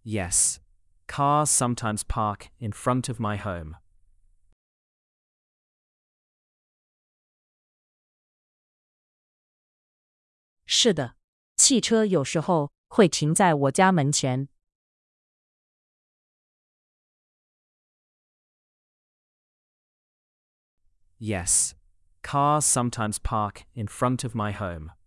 Yes. Cars sometimes park in front of my home. 是的，汽车有时候会停在我家门前。 Yes. Cars sometimes park in front of my home.